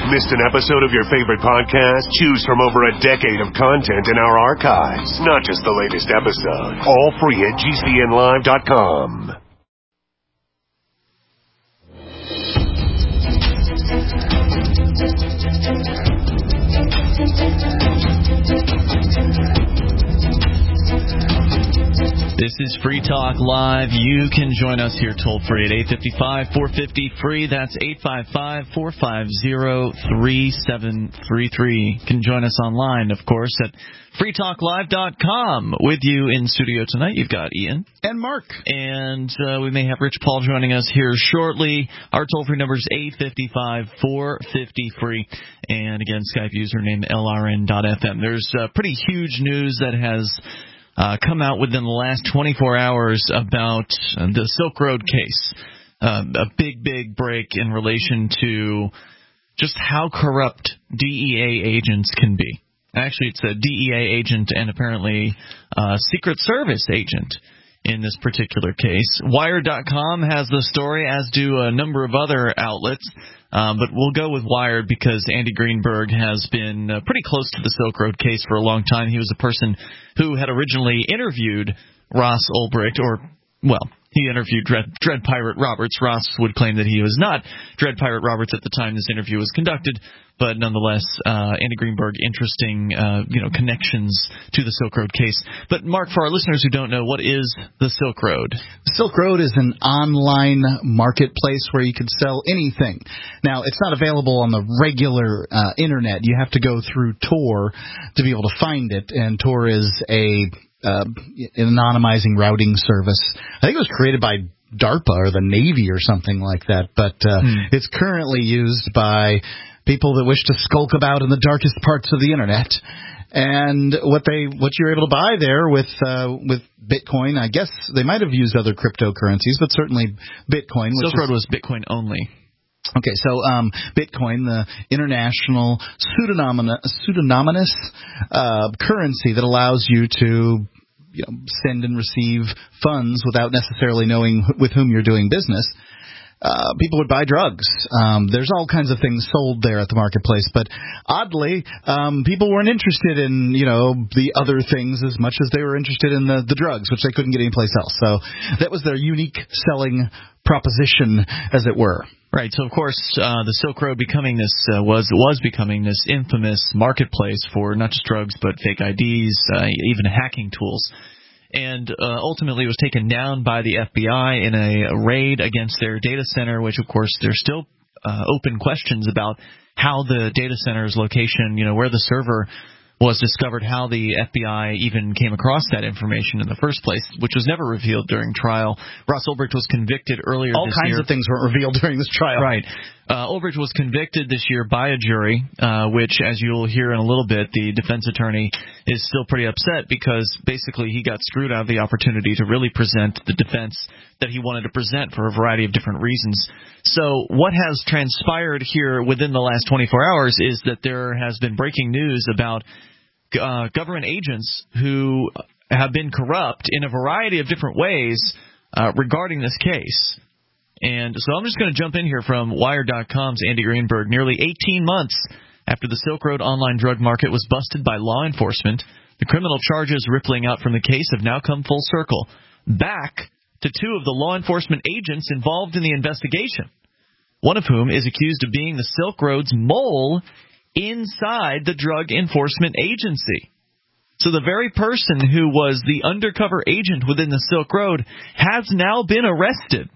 Missed an episode of your favorite podcast? Choose from over a decade of content in our archives, not just the latest episode. All free at GCNlive.com. This is Free Talk Live. You can join us here toll-free at 855-450-FREE. That's 855-450-3733. You can join us online, of course, at freetalklive.com. With you in studio tonight, you've got Ian. And Mark. And we may have Rich Paul joining us here shortly. Our toll-free number is 855-450-FREE. And again, Skype username LRN.FM. There's pretty huge news that has come out within the last 24 hours about the Silk Road case. A big break in relation to just how corrupt DEA agents can be. Actually, it's a DEA agent and apparently a Secret Service agent in this particular case. Wired.com has the story, as do a number of other outlets. But we'll go with Wired because Andy Greenberg has been pretty close to the Silk Road case for a long time. He was the person who had originally interviewed Ross Ulbricht, he interviewed Dread Pirate Roberts. Ross would claim that he was not Dread Pirate Roberts at the time this interview was conducted, but nonetheless, Andy Greenberg, interesting, connections to the Silk Road case. But Mark, for our listeners who don't know, what is the Silk Road? The Silk Road is an online marketplace where you can sell anything. Now, it's not available on the regular internet. You have to go through Tor to be able to find it, and Tor is an anonymizing routing service. I think it was created by DARPA or the Navy or something like that, but it's currently used by people that wish to skulk about in the darkest parts of the internet. And what you're able to buy there with Bitcoin, I guess they might have used other cryptocurrencies, but certainly Bitcoin. Silk Road was Bitcoin only. Okay, so Bitcoin, the international pseudonymous currency that allows you to send and receive funds without necessarily knowing with whom you're doing business. People would buy drugs. There's all kinds of things sold there at the marketplace, but oddly, people weren't interested in the other things as much as they were interested in the drugs, which they couldn't get anyplace else. So that was their unique selling proposition, as it were. Right. So of course, the Silk Road becoming this was becoming this infamous marketplace for not just drugs but fake IDs, even hacking tools. And ultimately it was taken down by the FBI in a raid against their data center, which, of course, there's still open questions about how the data center's location, where the server was discovered, how the FBI even came across that information in the first place, which was never revealed during trial. Ross Ulbricht was convicted earlier this year. All kinds of things weren't revealed during this trial. Right. Ulbricht was convicted this year by a jury, which, as you'll hear in a little bit, the defense attorney is still pretty upset because basically he got screwed out of the opportunity to really present the defense that he wanted to present for a variety of different reasons. So what has transpired here within the last 24 hours is that there has been breaking news about government agents who have been corrupt in a variety of different ways regarding this case. And so I'm just going to jump in here from Wired.com's Andy Greenberg. Nearly 18 months after the Silk Road online drug market was busted by law enforcement, the criminal charges rippling out from the case have now come full circle, back to two of the law enforcement agents involved in the investigation, one of whom is accused of being the Silk Road's mole inside the Drug Enforcement Agency. So the very person who was the undercover agent within the Silk Road has now been arrested.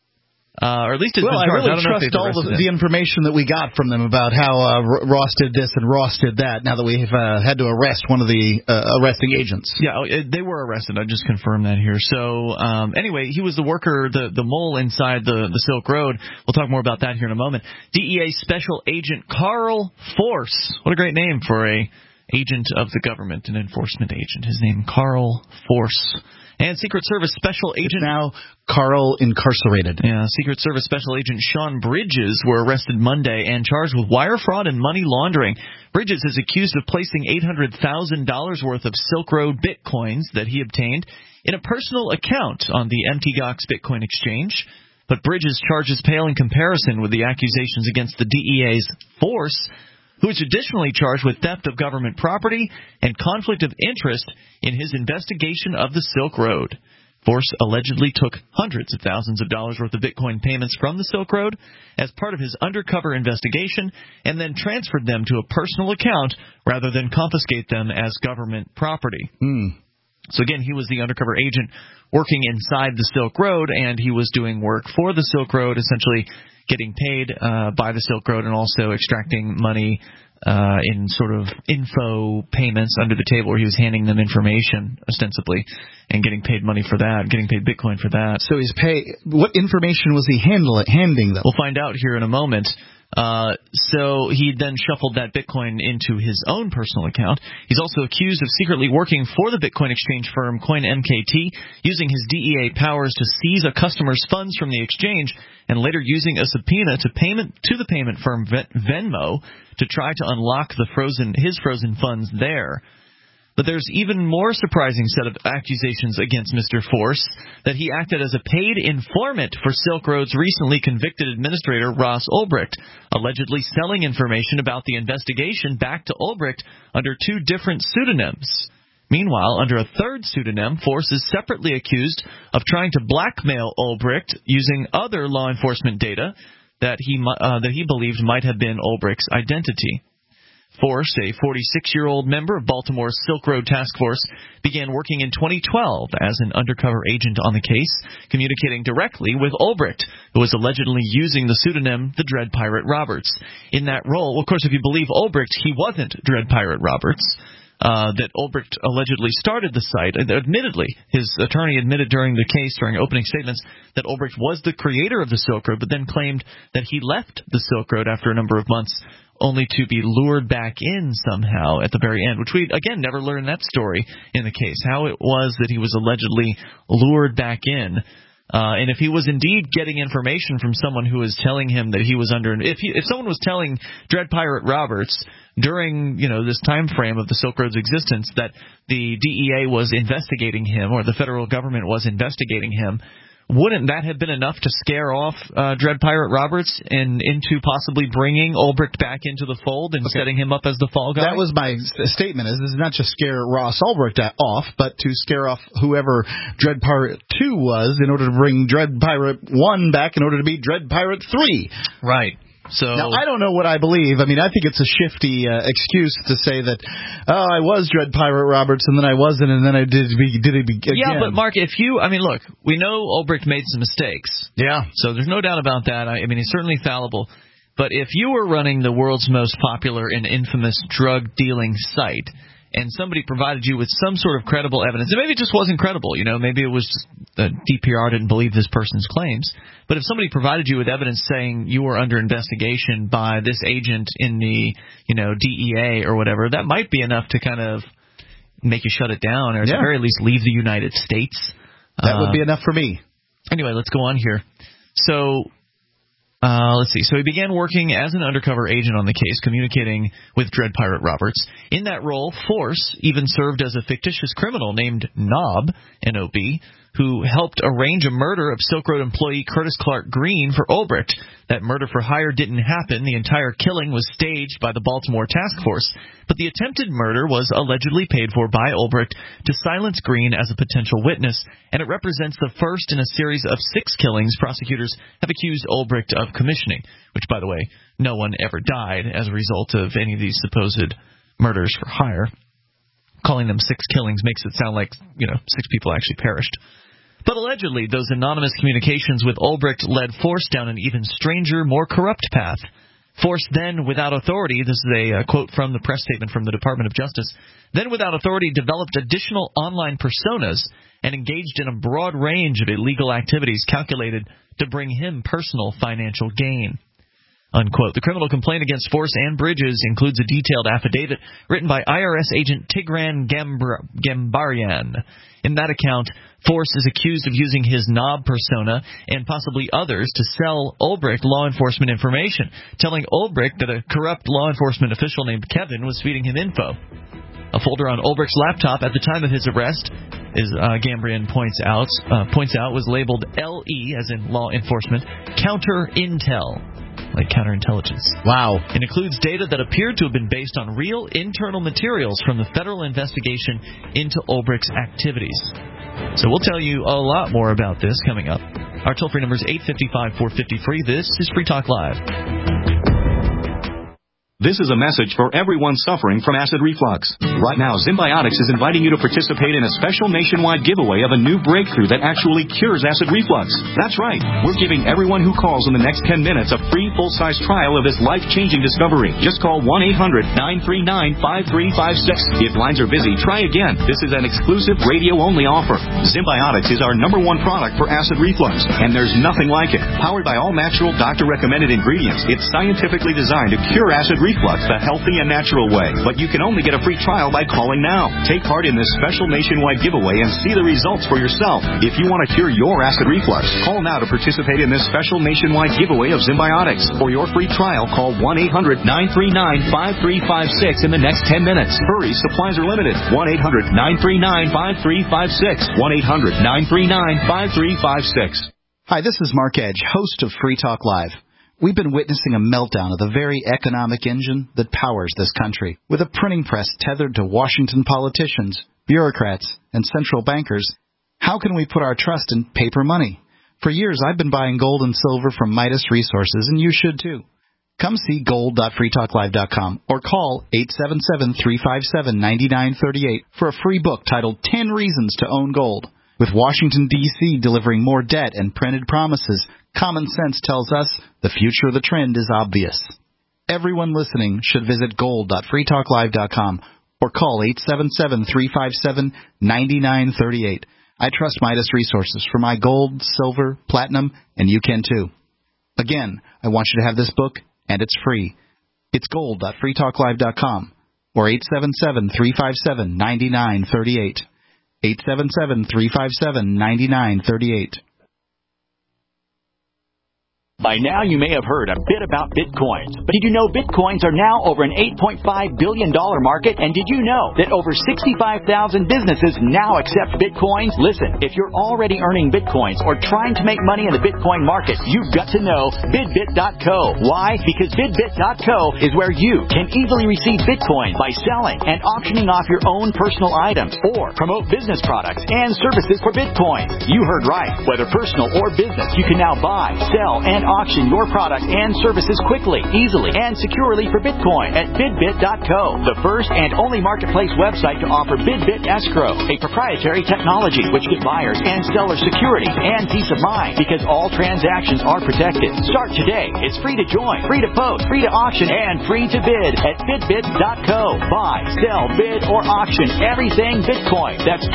Or at least has been charged. I really trust all the information that we got from them about how Ross did this and Ross did that, now that we've had to arrest one of the arresting agents. Yeah, they were arrested. I just confirmed that here. So anyway, he was the worker, the mole inside the Silk Road. We'll talk more about that here in a moment. DEA Special Agent Carl Force. What a great name for a agent of the government, an enforcement agent. His name, Carl Force. And Secret Service Special Agent... Now Carl incarcerated. Yeah, Secret Service Special Agent Sean Bridges were arrested Monday and charged with wire fraud and money laundering. Bridges is accused of placing $800,000 worth of Silk Road Bitcoins that he obtained in a personal account on the Mt. Gox Bitcoin exchange. but Bridges' charges pale in comparison with the accusations against the DEA's Force, who is additionally charged with theft of government property and conflict of interest in his investigation of the Silk Road. Force allegedly took hundreds of thousands of dollars worth of Bitcoin payments from the Silk Road as part of his undercover investigation and then transferred them to a personal account rather than confiscate them as government property. So again, he was the undercover agent working inside the Silk Road, and he was doing work for the Silk Road, essentially getting paid by the Silk Road and also extracting money in sort of info payments under the table, where he was handing them information, ostensibly, and getting paid money for that, getting paid Bitcoin for that. So he's what information was he handing them? We'll find out here in a moment. So he then shuffled that Bitcoin into his own personal account. He's also accused of secretly working for the Bitcoin exchange firm CoinMKT, using his DEA powers to seize a customer's funds from the exchange, and later using a subpoena to the payment firm Venmo to try to unlock his frozen funds there. But there's even more surprising set of accusations against Mr. Force, that he acted as a paid informant for Silk Road's recently convicted administrator, Ross Ulbricht, allegedly selling information about the investigation back to Ulbricht under two different pseudonyms. Meanwhile, under a third pseudonym, Force is separately accused of trying to blackmail Ulbricht using other law enforcement data that he believed might have been Ulbricht's identity. Force, a 46-year-old member of Baltimore's Silk Road Task Force, began working in 2012 as an undercover agent on the case, communicating directly with Ulbricht, who was allegedly using the pseudonym the Dread Pirate Roberts. In that role, well, of course, if you believe Ulbricht, he wasn't Dread Pirate Roberts. That Ulbricht allegedly started the site. Admittedly, his attorney admitted during the case, during opening statements, that Ulbricht was the creator of the Silk Road, but then claimed that he left the Silk Road after a number of months, only to be lured back in somehow at the very end, which we, again, never learned that story in the case, how it was that he was allegedly lured back in. And if he was indeed getting information from someone who was telling him that he was under, if someone was telling Dread Pirate Roberts during, this time frame of the Silk Road's existence that the DEA was investigating him, or the federal government was investigating him, wouldn't that have been enough to scare off Dread Pirate Roberts and into possibly bringing Ulbricht back into the fold and setting him up as the fall guy? That was my statement. Is this is not just scare Ross Ulbricht off, but to scare off whoever Dread Pirate 2 was, in order to bring Dread Pirate 1 back in order to be Dread Pirate 3. Right. So now, I don't know what I believe. I mean, I think it's a shifty excuse to say that, I was Dread Pirate Roberts, and then I wasn't, and then I did it again. Yeah, but Mark, look, we know Ulbricht made some mistakes. Yeah. So there's no doubt about that. I mean, he's certainly fallible. But if you were running the world's most popular and infamous drug-dealing site, and somebody provided you with some sort of credible evidence, and maybe it just wasn't credible, maybe it was just DPR didn't believe this person's claims, but if somebody provided you with evidence saying you were under investigation by this agent in the, DEA or whatever, that might be enough to kind of make you shut it down, or at the very least leave the United States. That would be enough for me. Anyway, let's go on here. So let's see. So he began working as an undercover agent on the case, communicating with Dread Pirate Roberts. In that role, Force even served as a fictitious criminal named Nob, N-O-B, who helped arrange a murder of Silk Road employee Curtis Clark Green for Ulbricht. That murder for hire didn't happen. The entire killing was staged by the Baltimore Task Force, but the attempted murder was allegedly paid for by Ulbricht to silence Green as a potential witness, and it represents the first in a series of 6 killings prosecutors have accused Ulbricht of commissioning, which, by the way, no one ever died as a result of any of these supposed murders for hire. Calling them 6 killings makes it sound like, 6 people actually perished. But allegedly, those anonymous communications with Ulbricht led Force down an even stranger, more corrupt path. Force then, without authority, this is a quote from the press statement from the Department of Justice, then without authority developed additional online personas and engaged in a broad range of illegal activities calculated to bring him personal financial gain. Unquote. The criminal complaint against Force and Bridges includes a detailed affidavit written by IRS agent Tigran Gambarian. In that account, Force is accused of using his Nob persona and possibly others to sell Ulbricht law enforcement information, telling Ulbricht that a corrupt law enforcement official named Kevin was feeding him info. A folder on Ulbricht's laptop at the time of his arrest Gambrian points out, was labeled LE, as in law enforcement, counter intel, like counterintelligence. Wow. It includes data that appeared to have been based on real internal materials from the federal investigation into Ulbricht's activities. So we'll tell you a lot more about this coming up. Our toll-free number is 855-450-FREE. This is Free Talk Live. This is a message for everyone suffering from acid reflux. Right now, Symbiotics is inviting you to participate in a special nationwide giveaway of a new breakthrough that actually cures acid reflux. That's right. We're giving everyone who calls in the next 10 minutes a free full-size trial of this life-changing discovery. Just call 1-800-939-5356. If lines are busy, try again. This is an exclusive radio-only offer. Symbiotics is our #1 product for acid reflux, and there's nothing like it. Powered by all natural, doctor-recommended ingredients, it's scientifically designed to cure acid reflux the healthy and natural way. But you can only get a free trial by calling now. Take part in this special nationwide giveaway and see the results for yourself. If you want to cure your acid reflux, call now to participate in this special nationwide giveaway of Symbiotics. For your free trial, call 1-800-939-5356 in the next 10 minutes. Hurry, supplies are limited. 1-800-939-5356. 1-800-939-5356. Hi, this is Mark Edge, host of Free Talk Live. We've been witnessing a meltdown of the very economic engine that powers this country. With a printing press tethered to Washington politicians, bureaucrats, and central bankers, how can we put our trust in paper money? For years, I've been buying gold and silver from Midas Resources, and you should too. Come see gold.freetalklive.com or call 877-357-9938 for a free book titled 10 Reasons to Own Gold. With Washington, D.C. delivering more debt and printed promises, common sense tells us the future of the trend is obvious. Everyone listening should visit gold.freetalklive.com or call 877-357-9938. I trust Midas Resources for my gold, silver, platinum, and you can too. Again, I want you to have this book, and it's free. It's gold.freetalklive.com or 877-357-9938. 877-357-9938. By now, you may have heard a bit about Bitcoins. But did you know Bitcoins are now over an $8.5 billion market? And did you know that over 65,000 businesses now accept Bitcoins? Listen, if you're already earning Bitcoins or trying to make money in the Bitcoin market, you've got to know BidBit.co. Why? Because BidBit.co is where you can easily receive Bitcoin by selling and auctioning off your own personal items or promote business products and services for Bitcoin. You heard right. Whether personal or business, you can now buy, sell, and auction your product and services quickly, easily, and securely for Bitcoin at BidBit.co, the first and only marketplace website to offer BidBit Escrow, a proprietary technology which gives buyers and sellers security and peace of mind because all transactions are protected. Start today. It's free to join, free to post, free to auction, and free to bid at BidBit.co. Buy, sell, bid, or auction everything Bitcoin. That's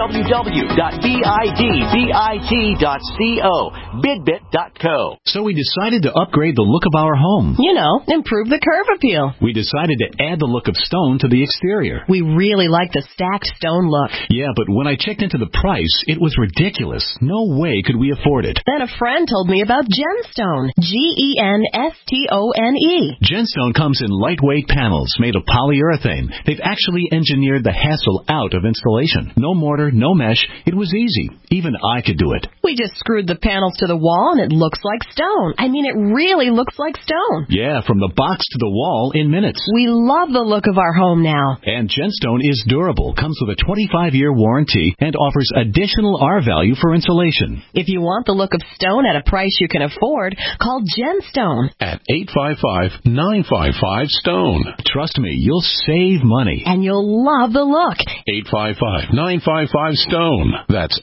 www.bidbit.co. BidBit.co. So we decided to upgrade the look of our home. You know, improve the curve appeal. We decided to add the look of stone to the exterior. We really like the stacked stone look. Yeah, but when I checked into the price, it was ridiculous. No way could we afford it. Then a friend told me about Genstone. Genstone. Genstone comes in lightweight panels made of polyurethane. They've actually engineered the hassle out of installation. No mortar, no mesh. It was easy. Even I could do it. We just screwed the panels to the wall and it looks like stone. I mean, it really looks like stone. Yeah, from the box to the wall in minutes. We love the look of our home now. And Genstone is durable, comes with a 25-year warranty, and offers additional R-value for insulation. If you want the look of stone at a price you can afford, call Genstone at 855-955-STONE. Trust me, you'll save money. And you'll love the look. 855-955-STONE. That's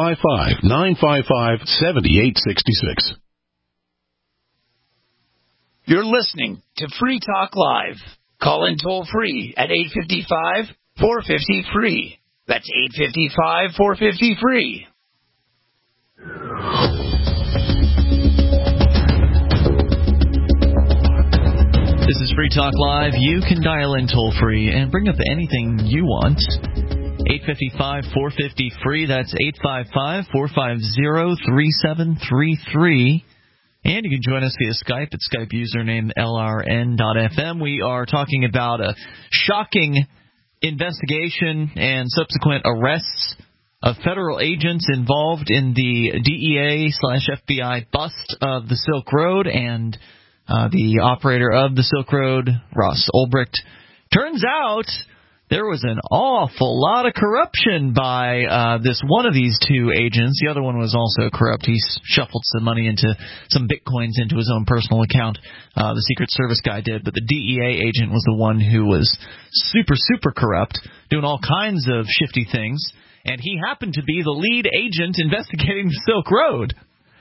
855-955-7866. You're listening to Free Talk Live. Call in toll free at 855-450-FREE. That's 855-450-FREE. This is Free Talk Live. You can dial in toll free and bring up anything you want. 855-450-FREE. That's 855-450-3733. And you can join us via Skype at Skype username LRN.FM. We are talking about a shocking investigation and subsequent arrests of federal agents involved in the DEA/FBI bust of the Silk Road and the operator of the Silk Road, Ross Ulbricht. Turns out there was an awful lot of corruption by this one of these two agents. The other one was also corrupt. He shuffled some money into some bitcoins into his own personal account. The Secret Service guy did, but the DEA agent was the one who was super, super corrupt, doing all kinds of shifty things, and he happened to be the lead agent investigating the Silk Road.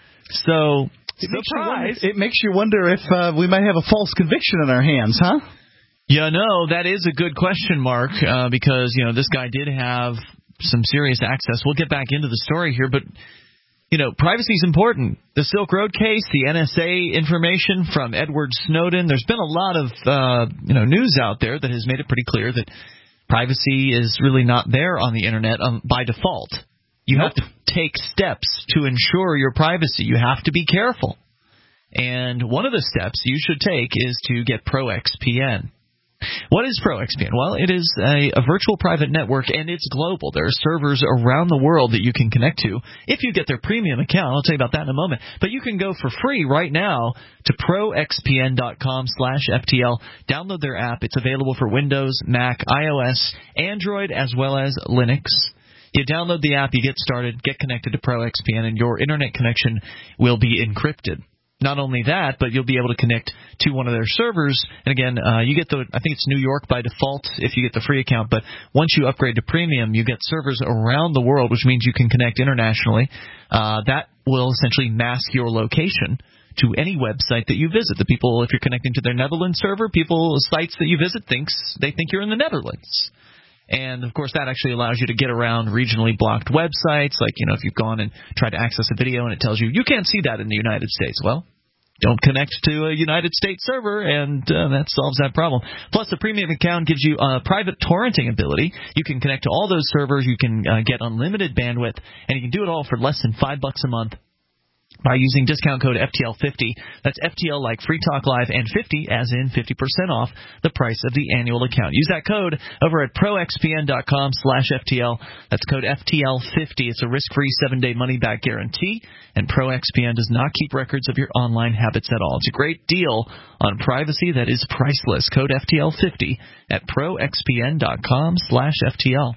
So, surprise! It makes you wonder if we might have a false conviction on our hands, huh? Yeah, no, that is a good question, Mark, because, this guy did have some serious access. We'll get back into the story here, but, privacy is important. The Silk Road case, the NSA information from Edward Snowden, there's been a lot of, news out there that has made it pretty clear that privacy is really not there on the Internet by default. You have to take steps to ensure your privacy. You have to be careful. And one of the steps you should take is to get ProXPN. What is ProXPN? Well, it is a virtual private network, and it's global. There are servers around the world that you can connect to if you get their premium account. I'll tell you about that in a moment. But you can go for free right now to proxpn.com/FTL. Download their app. It's available for Windows, Mac, iOS, Android, as well as Linux. You download the app, you get started, get connected to ProXPN, and your Internet connection will be encrypted. Not only that, but you'll be able to connect to one of their servers. And again, you get I think it's New York by default if you get the free account. But once you upgrade to premium, you get servers around the world, which means you can connect internationally. That will essentially mask your location to any website that you visit. The people, if you're connecting to their Netherlands server, sites that you visit they think you're in the Netherlands. And, of course, that actually allows you to get around regionally blocked websites. Like, if you've gone and tried to access a video and it tells you can't see that in the United States. Well, don't connect to a United States server, and that solves that problem. Plus, a premium account gives you private torrenting ability. You can connect to all those servers. You can get unlimited bandwidth, and you can do it all for less than $5 a month by using discount code FTL50. That's FTL like Free Talk Live, and 50 as in 50% off the price of the annual account. Use that code over at proxpn.com/FTL. That's code FTL50. It's a risk-free 7-day money-back guarantee, and ProXPN does not keep records of your online habits at all. It's a great deal on privacy that is priceless. Code FTL50 at proxpn.com/FTL.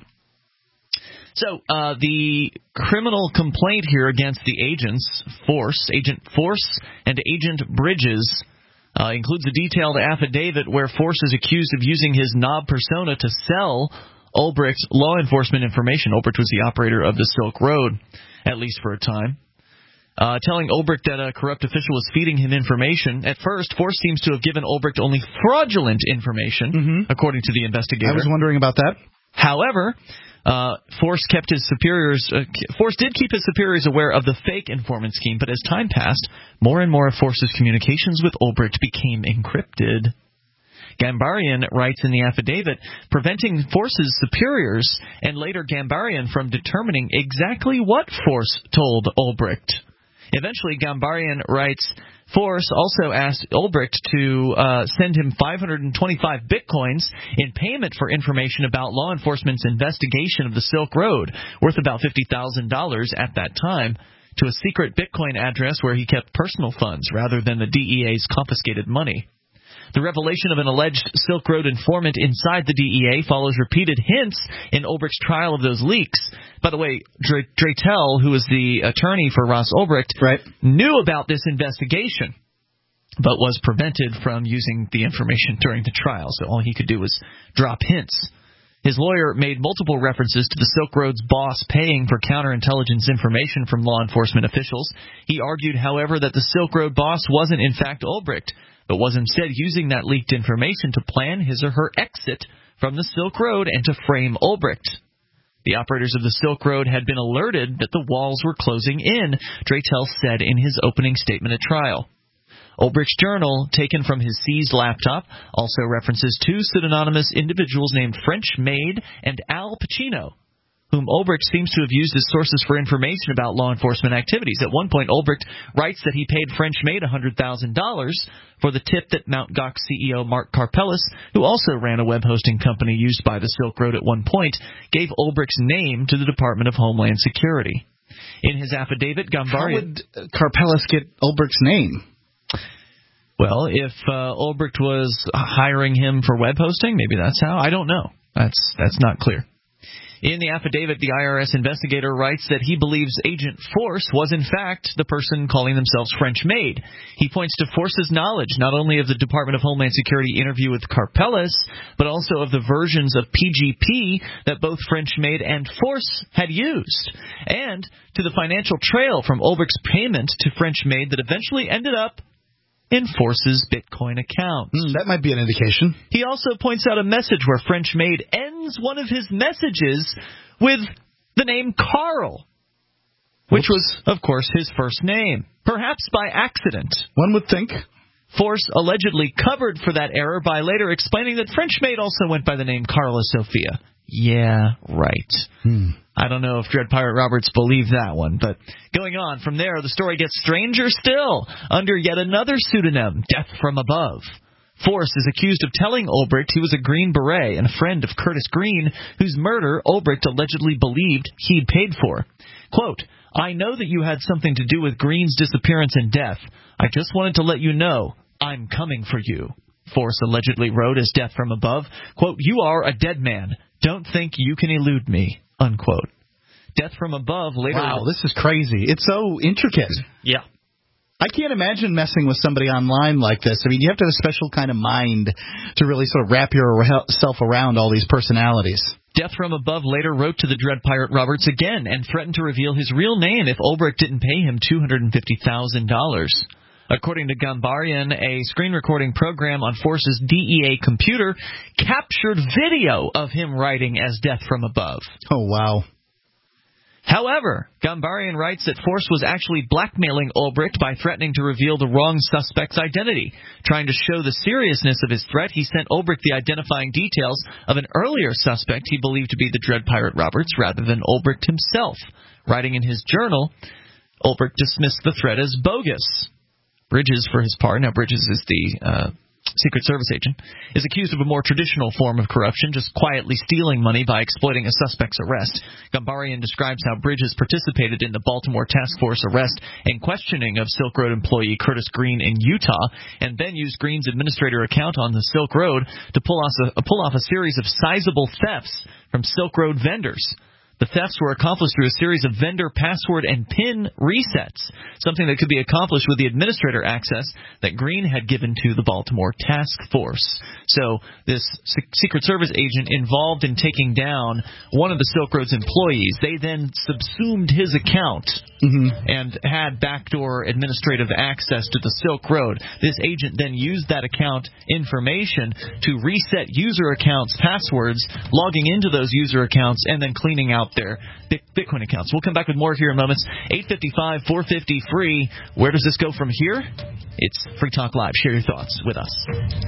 So the criminal complaint here against the agents, Agent Force and Agent Bridges, includes a detailed affidavit where Force is accused of using his knob persona to sell Ulbricht's law enforcement information. Ulbricht was the operator of the Silk Road, at least for a time. Telling Ulbricht that a corrupt official was feeding him information. At first, Force seems to have given Ulbricht only fraudulent information, according to the investigator. I was wondering about that. However, Force did keep his superiors aware of the fake informant scheme, but as time passed, more and more of Force's communications with Ulbricht became encrypted. Gambarian writes in the affidavit, preventing Force's superiors and later Gambarian from determining exactly what Force told Ulbricht. Eventually, Gambarian writes, Force also asked Ulbricht to send him 525 bitcoins in payment for information about law enforcement's investigation of the Silk Road, worth about $50,000 at that time, to a secret bitcoin address where he kept personal funds rather than the DEA's confiscated money. The revelation of an alleged Silk Road informant inside the DEA follows repeated hints in Ulbricht's trial of those leaks. By the way, Draytel, who was the attorney for Ross Ulbricht, knew about this investigation, but was prevented from using the information during the trial, so all he could do was drop hints. His lawyer made multiple references to the Silk Road's boss paying for counterintelligence information from law enforcement officials. He argued, however, that the Silk Road boss wasn't in fact Ulbricht, but was instead using that leaked information to plan his or her exit from the Silk Road and to frame Ulbricht. The operators of the Silk Road had been alerted that the walls were closing in, Draytel said in his opening statement at trial. Ulbricht's journal, taken from his seized laptop, also references two pseudonymous individuals named French Maid and Al Pacino, whom Ulbricht seems to have used as sources for information about law enforcement activities. At one point, Ulbricht writes that he paid French Maid $100,000 for the tip that Mt. Gox CEO Mark Karpeles, who also ran a web hosting company used by the Silk Road at one point, gave Ulbricht's name to the Department of Homeland Security. In his affidavit, Gambarian... How would Karpeles get Ulbricht's name? Well, if Ulbricht was hiring him for web hosting, maybe that's how. I don't know. That's not clear. In the affidavit, the IRS investigator writes that he believes Agent Force was, in fact, the person calling themselves French Maid. He points to Force's knowledge not only of the Department of Homeland Security interview with Karpeles, but also of the versions of PGP that both French Maid and Force had used, and to the financial trail from Ulbricht's payment to French Maid that eventually ended up in Force's Bitcoin account. That might be an indication. He also points out a message where French Maid ends one of his messages with the name Carl, which was, of course, his first name, perhaps by accident. One would think. Force allegedly covered for that error by later explaining that French Maid also went by the name Carla Sophia. Yeah, right. I don't know if Dread Pirate Roberts believed that one, but going on from there, the story gets stranger still under yet another pseudonym, Death from Above. Force is accused of telling Ulbricht he was a Green Beret and a friend of Curtis Green, whose murder Ulbricht allegedly believed he'd paid for. Quote, "I know that you had something to do with Green's disappearance and death. I just wanted to let you know I'm coming for you," Force allegedly wrote as Death from Above. Quote, "You are a dead man. Don't think you can elude me," unquote. Death from Above later... Wow, this is crazy. It's so intricate. Yeah. I can't imagine messing with somebody online like this. I mean, you have to have a special kind of mind to really sort of wrap yourself around all these personalities. Death from Above later wrote to the Dread Pirate Roberts again and threatened to reveal his real name if Ulbricht didn't pay him $250,000. According to Gambarian, a screen recording program on Force's DEA computer captured video of him writing as Death from Above. Oh, wow. However, Gambarian writes that Force was actually blackmailing Ulbricht by threatening to reveal the wrong suspect's identity. Trying to show the seriousness of his threat, he sent Ulbricht the identifying details of an earlier suspect he believed to be the Dread Pirate Roberts rather than Ulbricht himself. Writing in his journal, Ulbricht dismissed the threat as bogus. Bridges, for his part, now Bridges is the Secret Service agent, is accused of a more traditional form of corruption, just quietly stealing money by exploiting a suspect's arrest. Gambarian describes how Bridges participated in the Baltimore Task Force arrest and questioning of Silk Road employee Curtis Green in Utah, and then used Green's administrator account on the Silk Road to pull off a series of sizable thefts from Silk Road vendors. The thefts were accomplished through a series of vendor password and PIN resets, something that could be accomplished with the administrator access that Green had given to the Baltimore Task Force. So this Secret Service agent involved in taking down one of the Silk Road's employees, they then subsumed his account and had backdoor administrative access to the Silk Road. This agent then used that account information to reset user accounts' passwords, logging into those user accounts, and then cleaning out their Bitcoin accounts. We'll come back with more here in moments. 855-450-FREE. Where does this go from here? It's Free Talk Live. Share your thoughts with us.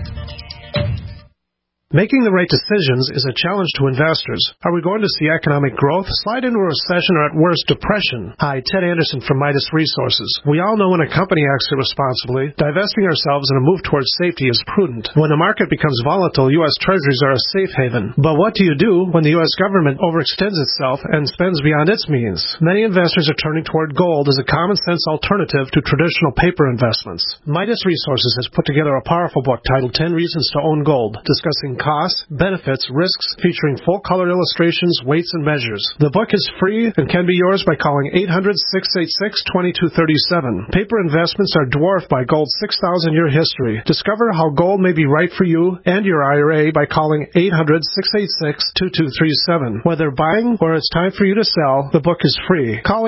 Making the right decisions is a challenge to investors. Are we going to see economic growth, slide into a recession, or at worst, depression? Hi, Ted Anderson from Midas Resources. We all know when a company acts irresponsibly, divesting ourselves in a move towards safety is prudent. When the market becomes volatile, U.S. Treasuries are a safe haven. But what do you do when the U.S. government overextends itself and spends beyond its means? Many investors are turning toward gold as a common-sense alternative to traditional paper investments. Midas Resources has put together a powerful book titled 10 Reasons to Own Gold, discussing costs, benefits, risks, featuring full-color illustrations, weights, and measures. The book is free and can be yours by calling 800-686-2237. Paper investments are dwarfed by gold's 6,000-year history. Discover how gold may be right for you and your IRA by calling 800-686-2237. Whether buying or it's time for you to sell, the book is free. Call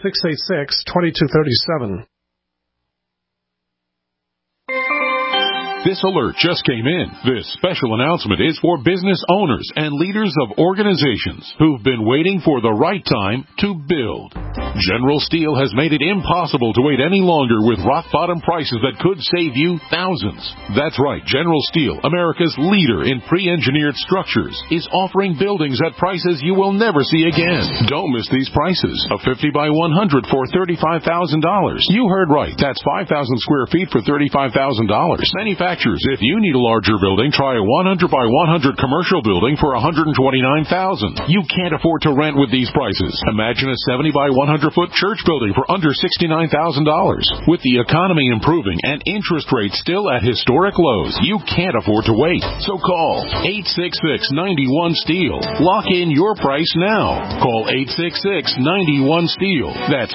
800-686-2237. This alert just came in. This special announcement is for business owners and leaders of organizations who've been waiting for the right time to build. General Steel has made it impossible to wait any longer with rock-bottom prices that could save you thousands. That's right, General Steel, America's leader in pre-engineered structures, is offering buildings at prices you will never see again. Don't miss these prices. A 50 by 100 for $35,000. You heard right. That's 5,000 square feet for $35,000. Manufacturers, if you need a larger building, try a 100 by 100 commercial building for $129,000. You can't afford to rent with these prices. Imagine a 70 by 100 foot church building for under $69,000. With the economy improving and interest rates still at historic lows, you can't afford to wait. So call 866-91-STEEL. Lock in your price now. Call 866-91-STEEL. That's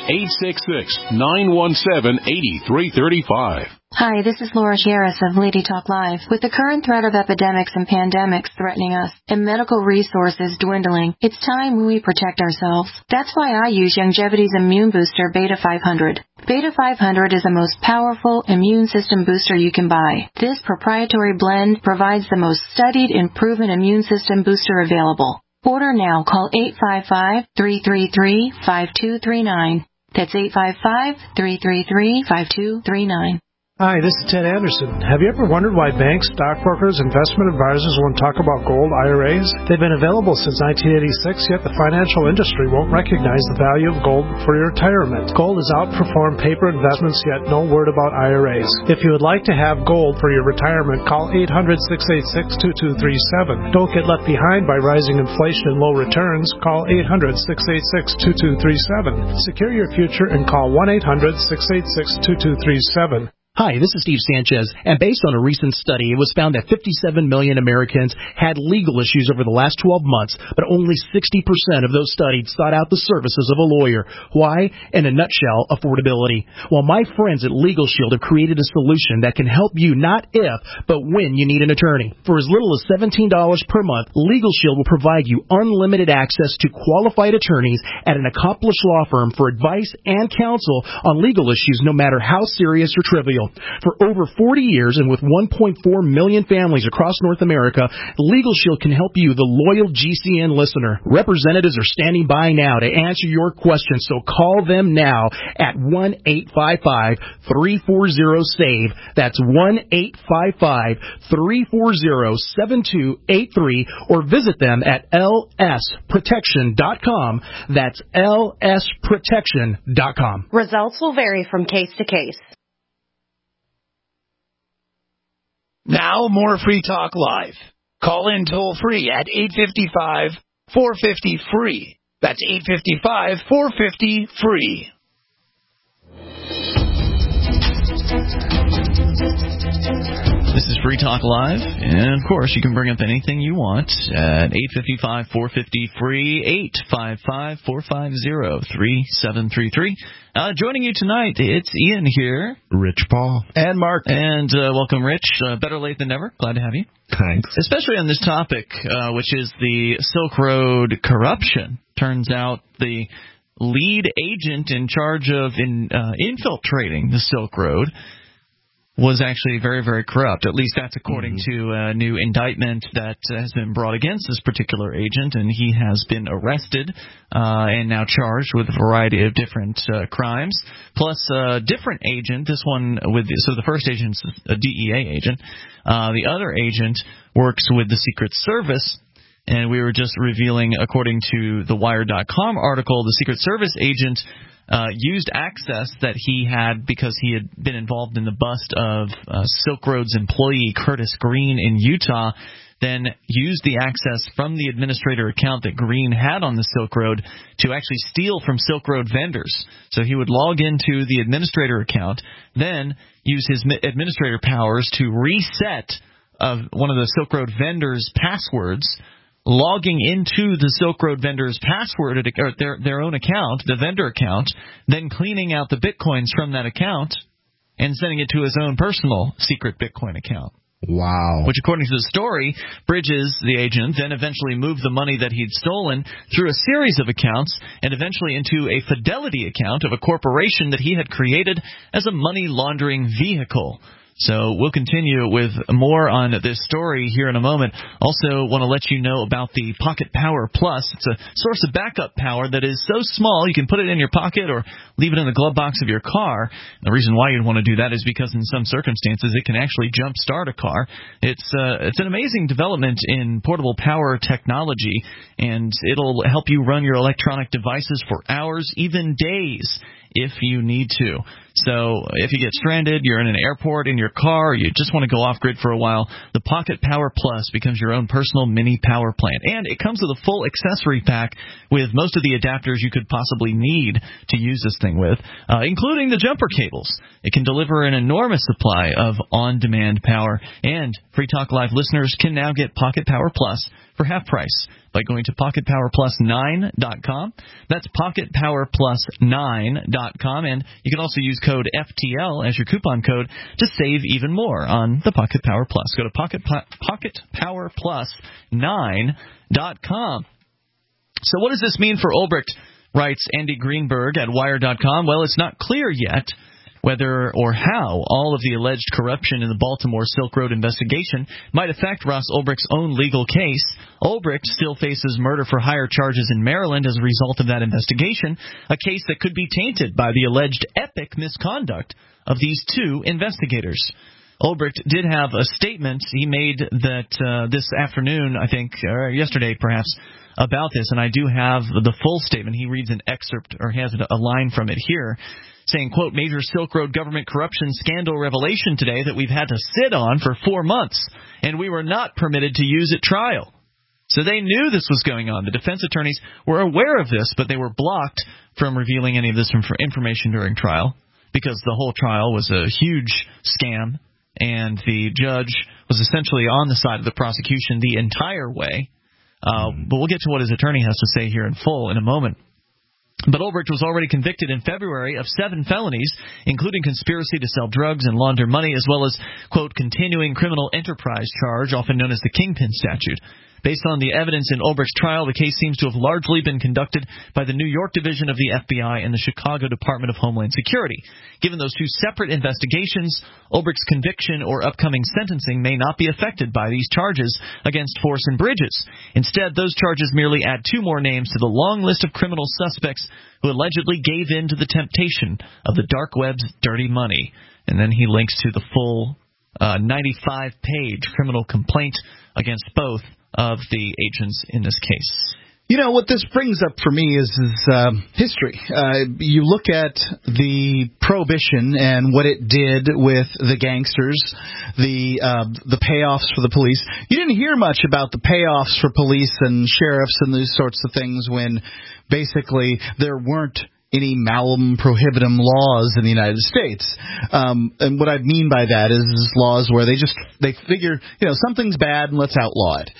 866-917-8335. Hi, this is Laura Harris of Lady Talk Live. With the current threat of epidemics and pandemics threatening us and medical resources dwindling, it's time we protect ourselves. That's why I use Youngevity's immune booster Beta 500. Beta 500 is the most powerful immune system booster you can buy. This proprietary blend provides the most studied and proven immune system booster available. Order now. Call 855-333-5239. That's 855-333-5239. Hi, this is Ted Anderson. Have you ever wondered why banks, stockbrokers, investment advisors won't talk about gold IRAs? They've been available since 1986, yet the financial industry won't recognize the value of gold for your retirement. Gold has outperformed paper investments, yet no word about IRAs. If you would like to have gold for your retirement, call 800-686-2237. Don't get left behind by rising inflation and low returns. Call 800-686-2237. Secure your future and call 1-800-686-2237. Hi, this is Steve Sanchez, and based on a recent study, it was found that 57 million Americans had legal issues over the last 12 months, but only 60% of those studied sought out the services of a lawyer. Why? In a nutshell, affordability. Well, my friends at Legal Shield have created a solution that can help you not if, but when you need an attorney. For as little as $17 per month, Legal Shield will provide you unlimited access to qualified attorneys at an accomplished law firm for advice and counsel on legal issues, no matter how serious or trivial. For over 40 years and with 1.4 million families across North America, Legal Shield can help you, the loyal GCN listener. Representatives are standing by now to answer your questions, so call them now at 1-855-340-SAVE. That's 1-855-340-7283, or visit them at lsprotection.com. That's lsprotection.com. Results will vary from case to case. Now, more Free Talk Live. Call in toll-free at 855-450-FREE. That's 855-450-FREE. This is Free Talk Live, and of course you can bring up anything you want at 855-450-FREE, 855-450-3733. Joining you tonight, it's Ian here. Rich Paul. And Mark. And welcome, Rich. Better late than never. Glad to have you. Thanks. Especially on this topic, which is the Silk Road corruption. Turns out the lead agent in charge of infiltrating the Silk Road was actually very, very corrupt. At least that's according to a new indictment that has been brought against this particular agent, and he has been arrested and now charged with a variety of different crimes, plus a different agent. This one so the first agent's a DEA agent. The other agent works with the Secret Service. And we were just revealing, according to the Wire.com article, the Secret Service agent used access that he had because he had been involved in the bust of Silk Road's employee Curtis Green in Utah, then used the access from the administrator account that Green had on the Silk Road to actually steal from Silk Road vendors. So he would log into the administrator account, then use his administrator powers to reset one of the Silk Road vendors' passwords, logging into the Silk Road vendor's password or their own account, the vendor account, then cleaning out the Bitcoins from that account and sending it to his own personal secret Bitcoin account. Wow. Which, according to the story, Bridges, the agent, then eventually moved the money that he'd stolen through a series of accounts and eventually into a Fidelity account of a corporation that he had created as a money laundering vehicle. So we'll continue with more on this story here in a moment. Also want to let you know about the Pocket Power Plus. It's a source of backup power that is so small you can put it in your pocket or leave it in the glove box of your car. The reason why you'd want to do that is because in some circumstances it can actually jump-start a car. It's an amazing development in portable power technology, and it'll help you run your electronic devices for hours, even days, if you need to. So if you get stranded, you're in an airport, in your car, or you just want to go off-grid for a while, the Pocket Power Plus becomes your own personal mini power plant. And it comes with a full accessory pack with most of the adapters you could possibly need to use this thing with, including the jumper cables. It can deliver an enormous supply of on-demand power, and Free Talk Live listeners can now get Pocket Power Plus for half price by going to PocketPowerPlus9.com. That's PocketPowerPlus9.com, and you can also use code FTL as your coupon code to save even more on the Pocket Power Plus. Go to PocketPowerPlus9.com. So what does this mean for Ulbricht, writes Andy Greenberg at Wire.com? Well, it's not clear yet whether or how all of the alleged corruption in the Baltimore Silk Road investigation might affect Ross Ulbricht's own legal case. Ulbricht still faces murder-for-hire charges in Maryland as a result of that investigation, a case that could be tainted by the alleged epic misconduct of these two investigators. Ulbricht did have a statement he made that this afternoon, I think, or yesterday perhaps, about this, and I do have the full statement. He reads an excerpt, or has a line from it here, saying, quote, "Major Silk Road government corruption scandal revelation today that we've had to sit on for 4 months, and we were not permitted to use at trial." So they knew this was going on. The defense attorneys were aware of this, but they were blocked from revealing any of this information during trial because the whole trial was a huge scam, and the judge was essentially on the side of the prosecution the entire way. But we'll get to what his attorney has to say here in full in a moment. But Ulbricht was already convicted in February of 7 felonies, including conspiracy to sell drugs and launder money, as well as, quote, continuing criminal enterprise charge, often known as the Kingpin statute. Based on the evidence in Ulbricht's trial, the case seems to have largely been conducted by the New York division of the FBI and the Chicago Department of Homeland Security. Given those two separate investigations, Ulbricht's conviction or upcoming sentencing may not be affected by these charges against Force and Bridges. Instead, those charges merely add 2 more names to the long list of criminal suspects who allegedly gave in to the temptation of the dark web's dirty money. And then he links to the full 95-page criminal complaint against both of the agents in this case. You know, what this brings up for me is history. You look at the Prohibition and what it did with the gangsters, the payoffs for the police. You didn't hear much about the payoffs for police and sheriffs and these sorts of things when basically there weren't any malum prohibitum laws in the United States. And what I mean by that is laws where they figure, something's bad and let's outlaw it.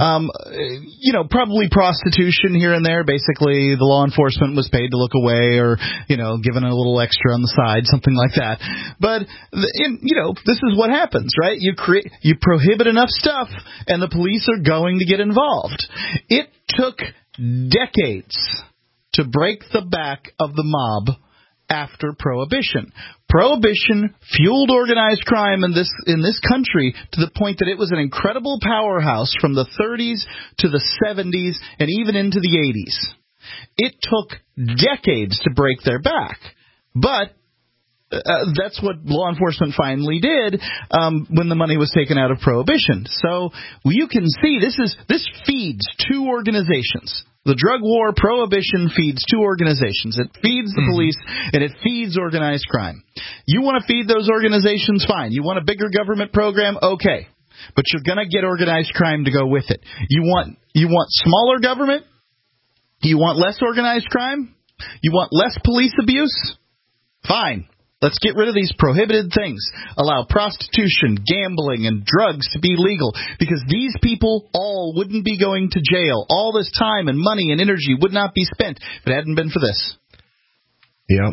Mm-hmm. Probably prostitution here and there. Basically, the law enforcement was paid to look away or, given a little extra on the side, something like that. But, this is what happens, right? You prohibit enough stuff and the police are going to get involved. It took decades to break the back of the mob after Prohibition. Prohibition fueled organized crime in this country to the point that it was an incredible powerhouse from the 30s to the 70s and even into the 80s. It took decades to break their back, but that's what law enforcement finally did when the money was taken out of Prohibition. So you can see this feeds 2 organizations. The drug war, Prohibition, feeds 2 organizations. It feeds the police, and it feeds organized crime. You want to feed those organizations? Fine. You want a bigger government program? Okay. But you're going to get organized crime to go with it. You want smaller government? You want less organized crime? You want less police abuse? Fine. Let's get rid of these prohibited things. Allow prostitution, gambling, and drugs to be legal, because these people all wouldn't be going to jail. All this time and money and energy would not be spent if it hadn't been for this. Yeah,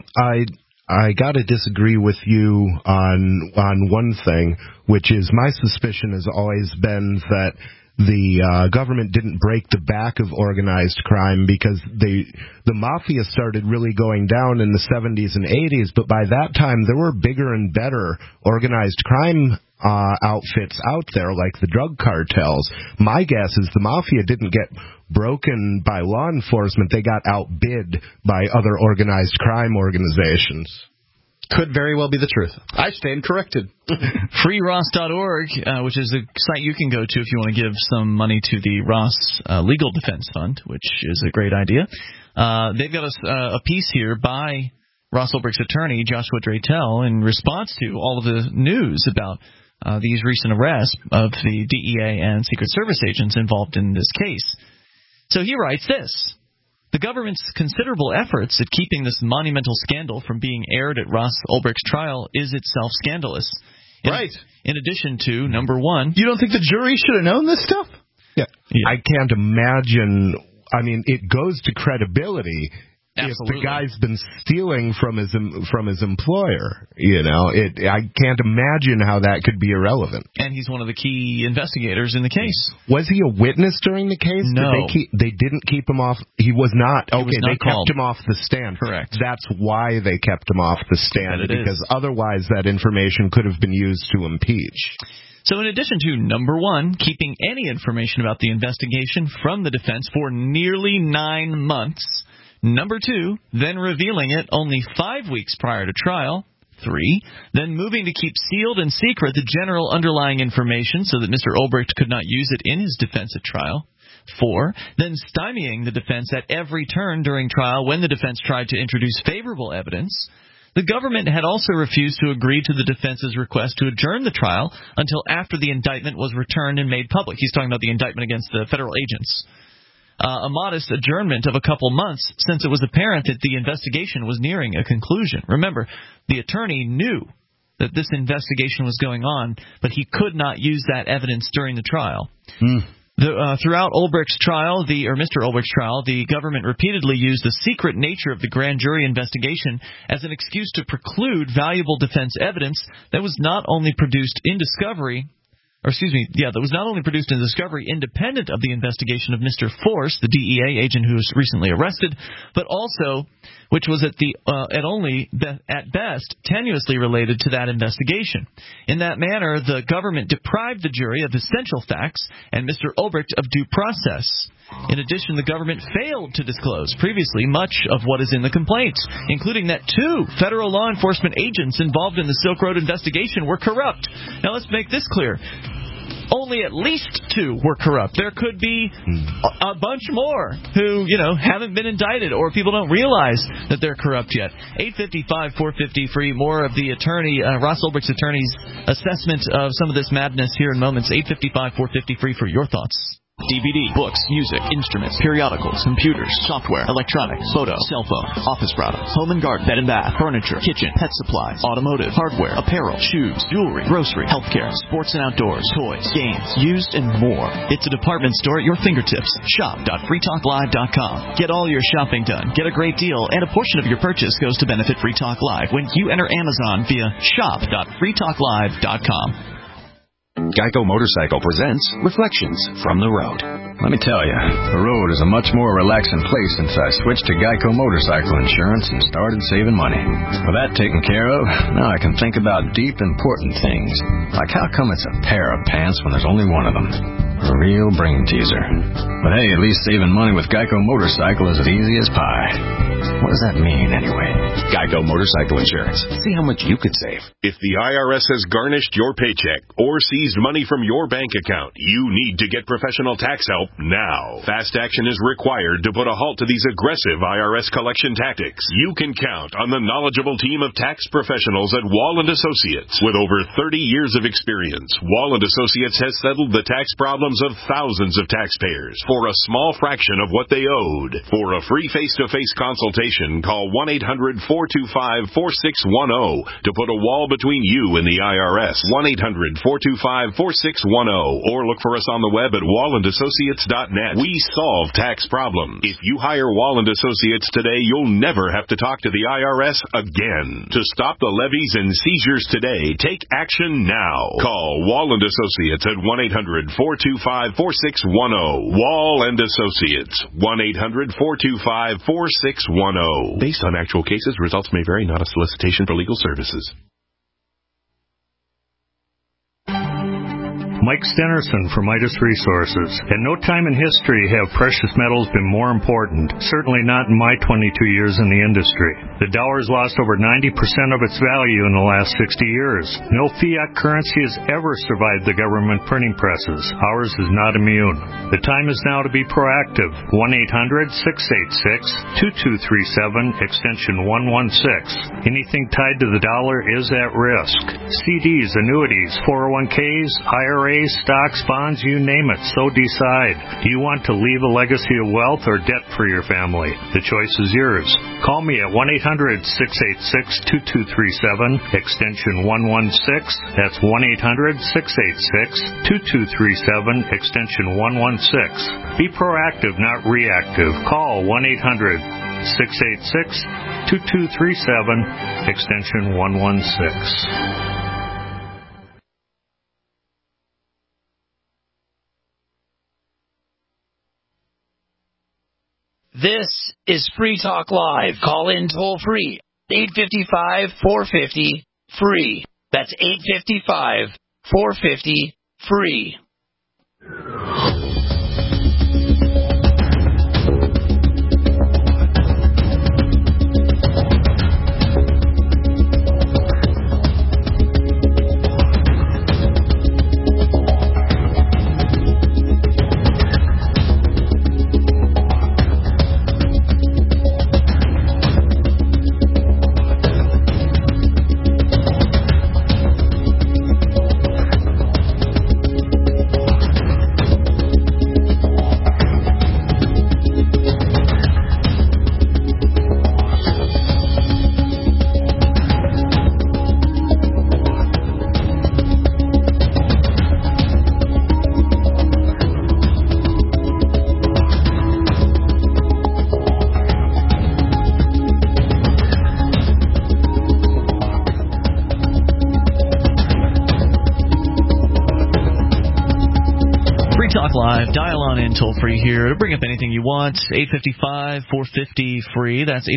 I got to disagree with you on one thing, which is my suspicion has always been that the government didn't break the back of organized crime because the mafia started really going down in the 70s and 80s, but by that time there were bigger and better organized crime outfits out there, like the drug cartels. My guess is the mafia didn't get broken by law enforcement. They got outbid by other organized crime organizations. Could very well be the truth. I stand corrected. FreeRoss.org, which is a site you can go to if you want to give some money to the Ross Legal Defense Fund, which is a great idea. They've got a piece here by Ross Ulbricht's attorney, Joshua Dratel, in response to all of the news about these recent arrests of the DEA and Secret Service agents involved in this case. So he writes this. The government's considerable efforts at keeping this monumental scandal from being aired at Ross Ulbricht's trial is itself scandalous. Right. In addition to, number one... You don't think the jury should have known this stuff? Yeah. I can't imagine... I mean, it goes to credibility. Absolutely. If the guy's been stealing from his employer, I can't imagine how that could be irrelevant. And he's one of the key investigators in the case. Was he a witness during the case? No. They didn't keep him off. He was not. Okay, they kept him off the stand. Correct. That's why they kept him off the stand, because otherwise that information could have been used to impeach. So in addition to, number one, keeping any information about the investigation from the defense for nearly 9 months, number two, then revealing it only 5 weeks prior to trial. 3, then moving to keep sealed and secret the general underlying information so that Mr. Ulbricht could not use it in his defense at trial. 4, then stymieing the defense at every turn during trial when the defense tried to introduce favorable evidence. The government had also refused to agree to the defense's request to adjourn the trial until after the indictment was returned and made public. He's talking about the indictment against the federal agents. A modest adjournment of a couple months, since it was apparent that the investigation was nearing a conclusion. Remember, the attorney knew that this investigation was going on, but he could not use that evidence during the trial. Throughout Ulbricht's trial, Mr. Ulbricht's trial, the government repeatedly used the secret nature of the grand jury investigation as an excuse to preclude valuable defense evidence that was not only produced in discovery. That was not only produced in discovery independent of the investigation of Mr. Force, the DEA agent who was recently arrested, but also which was at best tenuously related to that investigation. In that manner, the government deprived the jury of essential facts and Mr. Ulbricht of due process. In addition, the government failed to disclose previously much of what is in the complaint, including that 2 federal law enforcement agents involved in the Silk Road investigation were corrupt. Now, let's make this clear. Only at least 2 were corrupt. There could be a bunch more who, haven't been indicted, or people don't realize that they're corrupt yet. 855-450-FREE. More of the attorney, Ross Ulbricht's attorney's assessment of some of this madness here in moments. 855-450-FREE for your thoughts. DVD, books, music, instruments, periodicals, computers, software, electronics, photo, cell phone, office products, home and garden, bed and bath, furniture, kitchen, pet supplies, automotive, hardware, apparel, shoes, jewelry, grocery, healthcare, sports and outdoors, toys, games, used, and more. It's a department store at your fingertips. Shop.freetalklive.com. Get all your shopping done, get a great deal, and a portion of your purchase goes to benefit Free Talk Live when you enter Amazon via shop.freetalklive.com. Geico Motorcycle presents Reflections from the Road. Let me tell you, the road is a much more relaxing place since I switched to Geico Motorcycle Insurance and started saving money. With that taken care of, now I can think about deep, important things, like how come it's a pair of pants when there's only one of them. A real brain teaser. But hey, at least saving money with Geico Motorcycle is as easy as pie. What does that mean, anyway? Geico Motorcycle Insurance. See how much you could save. If the IRS has garnished your paycheck or seized money from your bank account, you need to get professional tax help now. Fast action is required to put a halt to these aggressive IRS collection tactics. You can count on the knowledgeable team of tax professionals at Wall & Associates. With over 30 years of experience, Wall & Associates has settled the tax problems of thousands of taxpayers for a small fraction of what they owed. For a free face-to-face consultation, call 1-800-425-4610 to put a wall between you and the IRS. 1-800-425-4610 or look for us on the web at wallandassociates.net. We solve tax problems. If you hire Wall & Associates today, you'll never have to talk to the IRS again. To stop the levies and seizures today, take action now. Call Wall & Associates at 1-800-425-4610 1-800-425-4610. Wall and Associates. 1-800-425-4610. Based on actual cases, results may vary, not a solicitation for legal services. Mike Stenerson from Midas Resources. At no time in history have precious metals been more important, certainly not in my 22 years in the industry. The dollar has lost over 90% of its value in the last 60 years. No fiat currency has ever survived the government printing presses. Ours is not immune. The time is now to be proactive. 1-800-686-2237, extension 116. Anything tied to the dollar is at risk. CDs, annuities, 401ks, IRAs, stocks, bonds, you name it, so decide. Do you want to leave a legacy of wealth or debt for your family? The choice is yours. Call me at 1-800-686-2237, extension 116. That's 1-800-686-2237, extension 116. Be proactive, not reactive. Call 1-800-686-2237, extension 116. This is Free Talk Live. Call in toll free. 855-450-FREE. That's 855-450-FREE. Live. Dial on in toll free here to bring up anything you want. 855-450-FREE. That's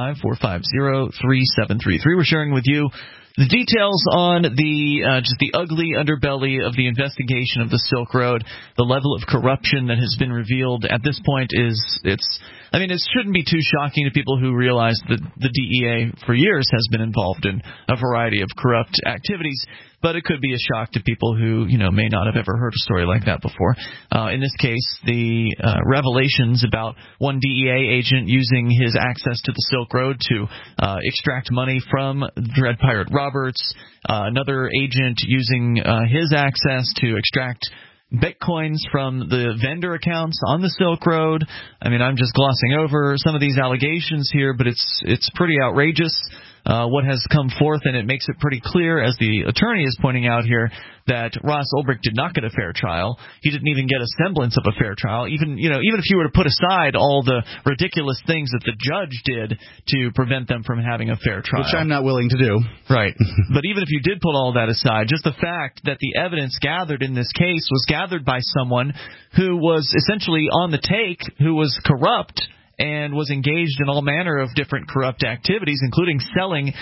855-450-3733. We're sharing with you the details on the just the ugly underbelly of the investigation of the Silk Road. The level of corruption that has been revealed at this point it shouldn't be too shocking to people who realize that the DEA for years has been involved in a variety of corrupt activities. But it could be a shock to people who, may not have ever heard a story like that before. In this case, the revelations about one DEA agent using his access to the Silk Road to extract money from Dread Pirate Roberts, another agent using his access to extract Bitcoins from the vendor accounts on the Silk Road. I'm just glossing over some of these allegations here, but it's pretty outrageous. What has come forth, and it makes it pretty clear, as the attorney is pointing out here, that Ross Ulbricht did not get a fair trial. He didn't even get a semblance of a fair trial. Even if you were to put aside all the ridiculous things that the judge did to prevent them from having a fair trial, which I'm not willing to do. Right. But even if you did put all that aside, just the fact that the evidence gathered in this case was gathered by someone who was essentially on the take, who was corrupt, and was engaged in all manner of different corrupt activities, including selling,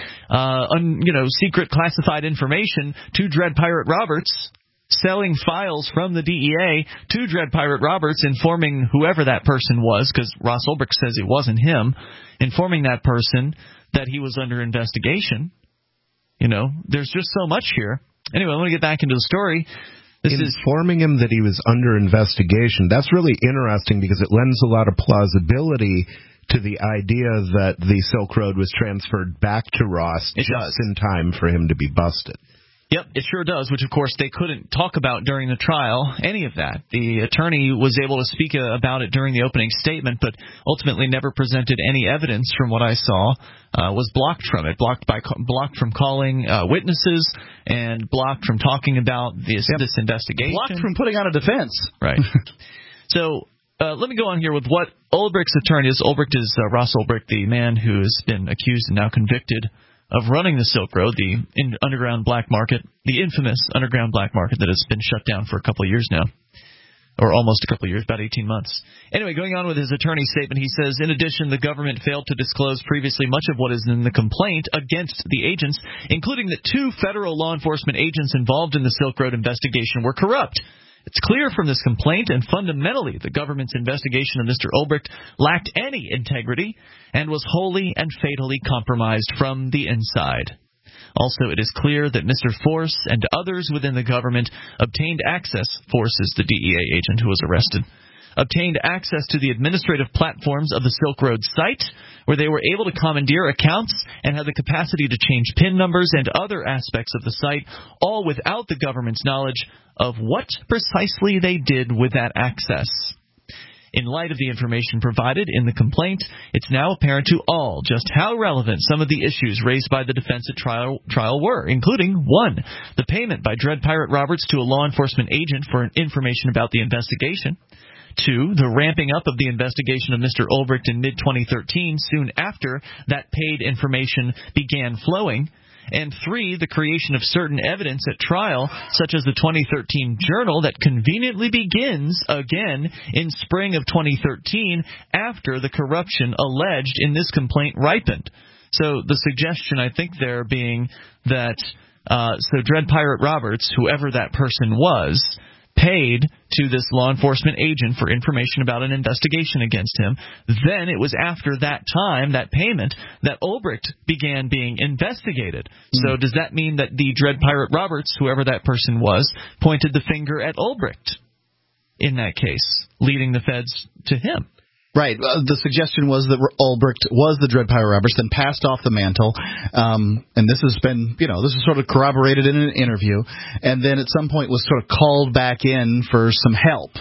secret classified information to Dread Pirate Roberts, selling files from the DEA to Dread Pirate Roberts, informing whoever that person was, because Ross Ulbricht says it wasn't him, informing that person that he was under investigation. There's just so much here. Anyway, I want to get back into the story. Informing him that he was under investigation, that's really interesting because it lends a lot of plausibility to the idea that the Silk Road was transferred back to Ross in time for him to be busted. Yep, it sure does, which, of course, they couldn't talk about during the trial, any of that. The attorney was able to speak about it during the opening statement, but ultimately never presented any evidence from what I saw, was blocked from it, blocked from calling witnesses, and blocked from talking about this investigation. Blocked from putting on a defense. Right. So let me go on here with what Ulbricht's attorney is. Ulbricht is Ross Ulbricht, the man who has been accused and now convicted of running the Silk Road, the underground black market, the infamous underground black market that has been shut down for a couple of years now. or almost a couple of years, about 18 months. Anyway, going on with his attorney's statement, he says, in addition, the government failed to disclose previously much of what is in the complaint against the agents, including that 2 federal law enforcement agents involved in the Silk Road investigation were corrupt. It's clear from this complaint, and fundamentally, the government's investigation of Mr. Ulbricht lacked any integrity and was wholly and fatally compromised from the inside. Also, it is clear that Mr. Force and others within the government obtained access, Force is the DEA agent who was arrested, obtained access to the administrative platforms of the Silk Road site, where they were able to commandeer accounts and had the capacity to change PIN numbers and other aspects of the site, all without the government's knowledge of what precisely they did with that access. In light of the information provided in the complaint, it's now apparent to all just how relevant some of the issues raised by the defense at trial were, including 1. The payment by Dread Pirate Roberts to a law enforcement agent for information about the investigation. 2, the ramping up of the investigation of Mr. Ulbricht in mid-2013, soon after that paid information began flowing. And 3, the creation of certain evidence at trial, such as the 2013 journal that conveniently begins again in spring of 2013 after the corruption alleged in this complaint ripened. So the suggestion, I think, there being that so Dread Pirate Roberts, whoever that person was, paid to this law enforcement agent for information about an investigation against him. Then it was after that time, that payment, that Ulbricht began being investigated. So does that mean that the Dread Pirate Roberts, whoever that person was, pointed the finger at Ulbricht in that case, leading the feds to him? Right. The suggestion was that Ulbricht was the Dread Pirate Roberts, then passed off the mantle. And this has been, this is sort of corroborated in an interview. And then at some point was sort of called back in for some help.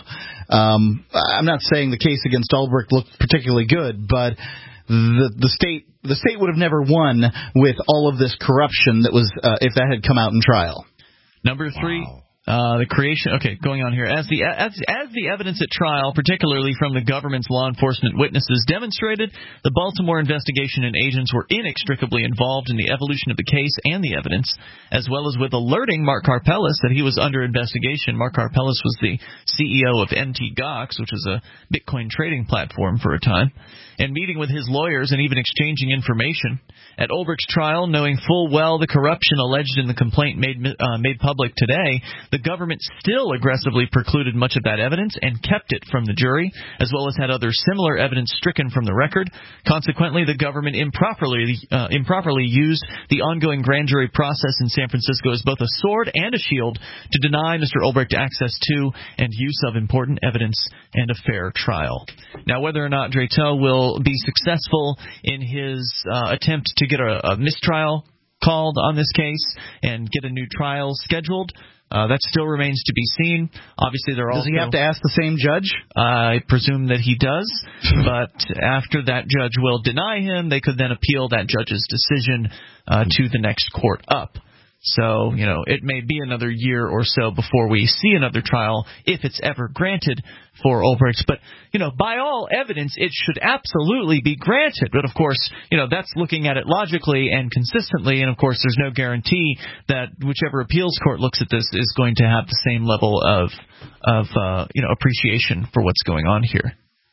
I'm not saying the case against Ulbricht looked particularly good, but the state would have never won with all of this corruption that was, if that had come out in trial. Number 3. Wow. The creation. Okay, going on here. As the evidence at trial, particularly from the government's law enforcement witnesses, demonstrated, the Baltimore investigation and agents were inextricably involved in the evolution of the case and the evidence, as well as with alerting Mark Karpeles that he was under investigation. Mark Karpeles was the CEO of Mt. Gox, which is a Bitcoin trading platform for a time, and meeting with his lawyers and even exchanging information. At Ulbricht's trial, knowing full well the corruption alleged in the complaint made public today, the government still aggressively precluded much of that evidence and kept it from the jury, as well as had other similar evidence stricken from the record. Consequently, the government improperly used the ongoing grand jury process in San Francisco as both a sword and a shield to deny Mr. Ulbricht access to and use of important evidence and a fair trial. Now, whether or not Draytel will be successful in his attempt to get a mistrial called on this case and get a new trial scheduled, that still remains to be seen. Obviously, does he have to ask the same judge? I presume that he does, but after that judge will deny him, they could then appeal that judge's decision to the next court up. So, it may be another year or so before we see another trial, if it's ever granted for Ulbricht. But, by all evidence, it should absolutely be granted. But, of course, that's looking at it logically and consistently. And, of course, there's no guarantee that whichever appeals court looks at this is going to have the same level of appreciation for what's going on here.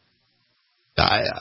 I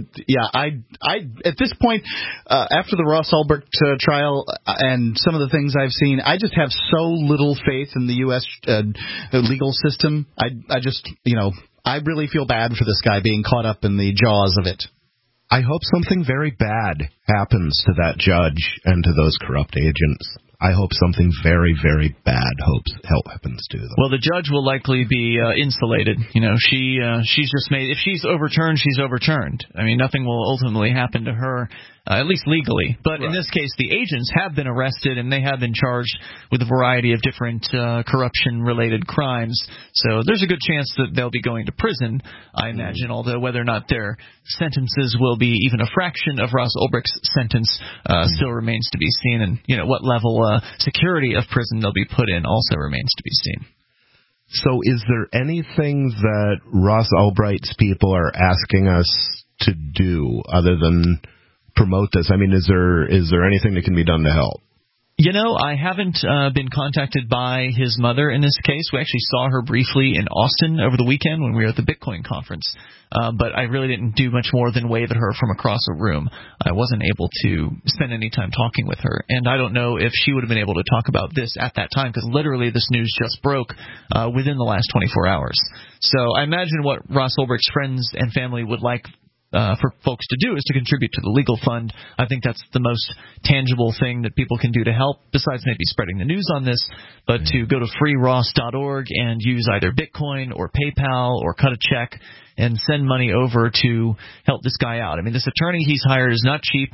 at this point, after the Ross Ulbricht trial and some of the things I've seen, I just have so little faith in the U.S. Legal system. I just, I really feel bad for this guy being caught up in the jaws of it. I hope something very bad happens to that judge and to those corrupt agents. I hope something very, very bad happens to them. Well, the judge will likely be insulated. She's just made. If she's overturned, she's overturned. I mean, nothing will ultimately happen to her, at least legally. But in this case, the agents have been arrested and they have been charged with a variety of different corruption-related crimes. So there's a good chance that they'll be going to prison, I imagine. Although whether or not their sentences will be even a fraction of Ross Ulbricht's sentence still remains to be seen, and what level security of prison they'll be put in also remains to be seen. So is there anything that Ross Ulbricht's people are asking us to do other than promote this? I mean, is there anything that can be done to help? You know, I haven't been contacted by his mother in this case. We actually saw her briefly in Austin over the weekend when we were at the Bitcoin conference. But I really didn't do much more than wave at her from across a room. I wasn't able to spend any time talking with her. And I don't know if she would have been able to talk about this at that time, because literally this news just broke within the last 24 hours. So I imagine what Ross Ulbricht's friends and family would like for folks to do is to contribute to the legal fund. I think that's the most tangible thing that people can do to help, besides maybe spreading the news on this, but to go to freeross.org and use either Bitcoin or PayPal or cut a check and send money over to help this guy out. I mean, this attorney he's hired is not cheap.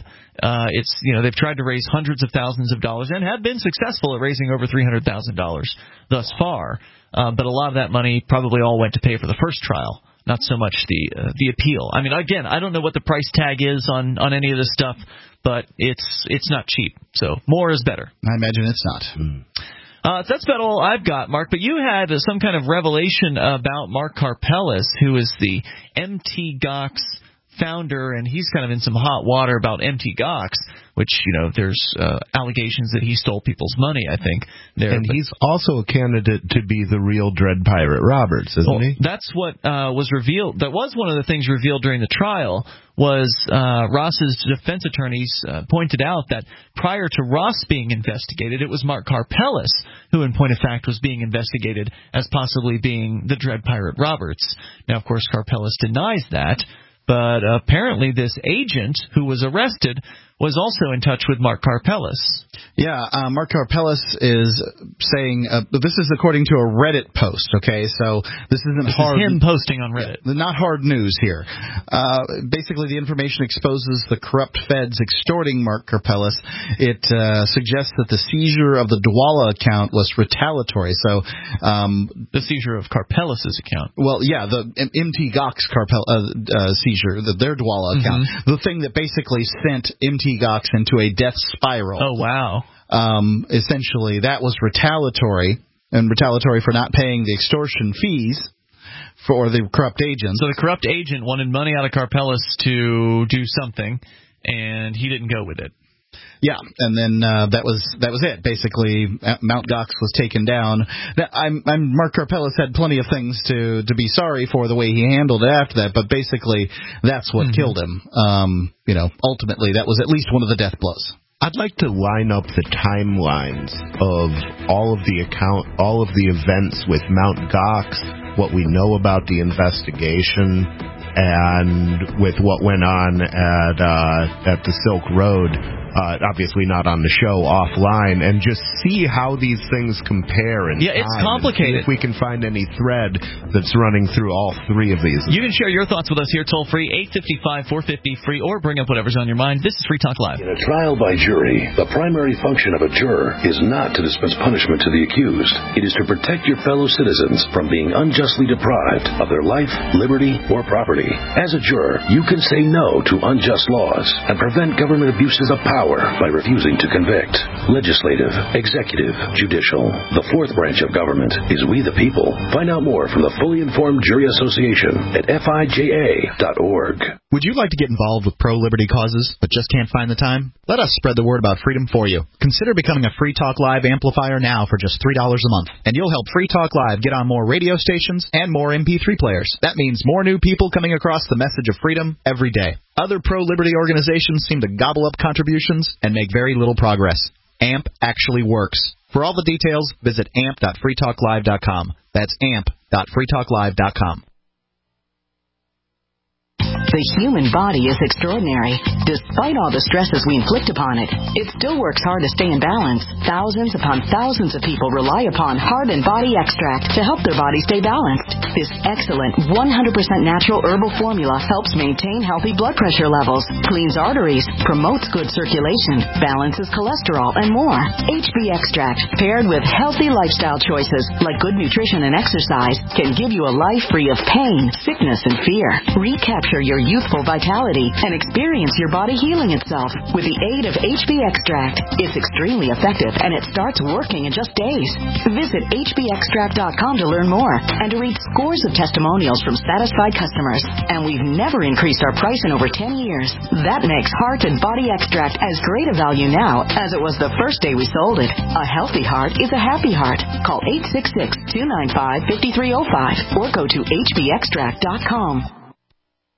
They've tried to raise hundreds of thousands of dollars and have been successful at raising over $300,000 thus far. But a lot of that money probably all went to pay for the first trial, not so much the appeal. I mean, again, I don't know what the price tag is on any of this stuff, but it's not cheap. So more is better. I imagine it's not. That's about all I've got, Mark. But you had some kind of revelation about Mark Karpelès, who is the Mt. Gox founder, and he's kind of in some hot water about Mt. Gox, which, there's allegations that he stole people's money, I think. He's also a candidate to be the real Dread Pirate Roberts, isn't he? That's what was revealed. That was one of the things revealed during the trial, was Ross's defense attorneys pointed out that prior to Ross being investigated, it was Mark Karpelès who, in point of fact, was being investigated as possibly being the Dread Pirate Roberts. Now, of course, Karpelès denies that. But apparently this agent who was arrested was also in touch with Mark Karpelès. Yeah, Mark Karpelès is saying, this is according to a Reddit post, okay? So this isn't hard. This is him posting on Reddit. Not hard news here. Basically, the information exposes the corrupt feds extorting Mark Karpelès. It suggests that the seizure of the Dwolla account was retaliatory. So the seizure of Karpelès' account. Well, yeah, the Mt. Gox seizure, their Dwolla account. The thing that basically sent Mt. Gox into a death spiral. Oh, wow. Essentially, that was retaliatory for not paying the extortion fees for the corrupt agent. So the corrupt agent wanted money out of Karpelès to do something, and he didn't go with it. Yeah, and then that was it. Basically, Mt. Gox was taken down. Now, Mark Karpelès had plenty of things to be sorry for the way he handled it after that, but basically that's what killed him. Ultimately, that was at least one of the death blows. I'd like to line up the timelines of all of the events with Mt. Gox, what we know about the investigation, and with what went on at the Silk Road. Obviously not on the show, offline, and just see how these things compare in time. It's complicated. If we can find any thread that's running through all three of these. You can share your thoughts with us here toll-free, 855-450-FREE, or bring up whatever's on your mind. This is Free Talk Live. In a trial by jury, the primary function of a juror is not to dispense punishment to the accused. It is to protect your fellow citizens from being unjustly deprived of their life, liberty, or property. As a juror, you can say no to unjust laws and prevent government abuses of power by refusing to convict. Legislative, executive, judicial. The fourth branch of government is we the people. Find out more from the Fully Informed Jury Association at FIJA.org. Would you like to get involved with pro-liberty causes but just can't find the time? Let us spread the word about freedom for you. Consider becoming a Free Talk Live amplifier now for just $3 a month. And you'll help Free Talk Live get on more radio stations and more MP3 players. That means more new people coming across the message of freedom every day. Other pro-liberty organizations seem to gobble up contributions and make very little progress. AMP actually works. For all the details, visit amp.freetalklive.com. That's amp.freetalklive.com. The human body is extraordinary. Despite all the stresses we inflict upon it, it still works hard to stay in balance. Thousands upon thousands of people rely upon Heart and Body Extract to help their body stay balanced. This excellent 100% natural herbal formula helps maintain healthy blood pressure levels, cleans arteries, promotes good circulation, balances cholesterol, and more. HB Extract, paired with healthy lifestyle choices like good nutrition and exercise, can give you a life free of pain, sickness, and fear. Recapture your youthful vitality and experience your body healing itself with the aid of HB Extract. It's extremely effective and it starts working in just days. Visit hbextract.com to learn more and to read scores of testimonials from satisfied customers. And we've never increased our price in over 10 years. That makes Heart and Body Extract as great a value now as it was the first day we sold it. A healthy heart is a happy heart. Call 866-295-5305 or go to hbextract.com.